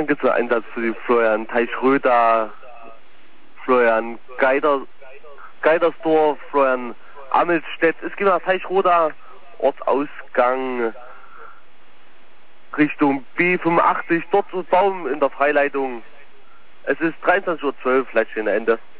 Dann gibt es einen Einsatz für die Florian Teichroda, Florian Geidersdorf, Florian Ammelstedt. Es geht nach Teichroda, Ortsausgang Richtung B85, dort so Baum in der Freileitung. Es ist 23:12 Uhr, vielleicht schon Ende.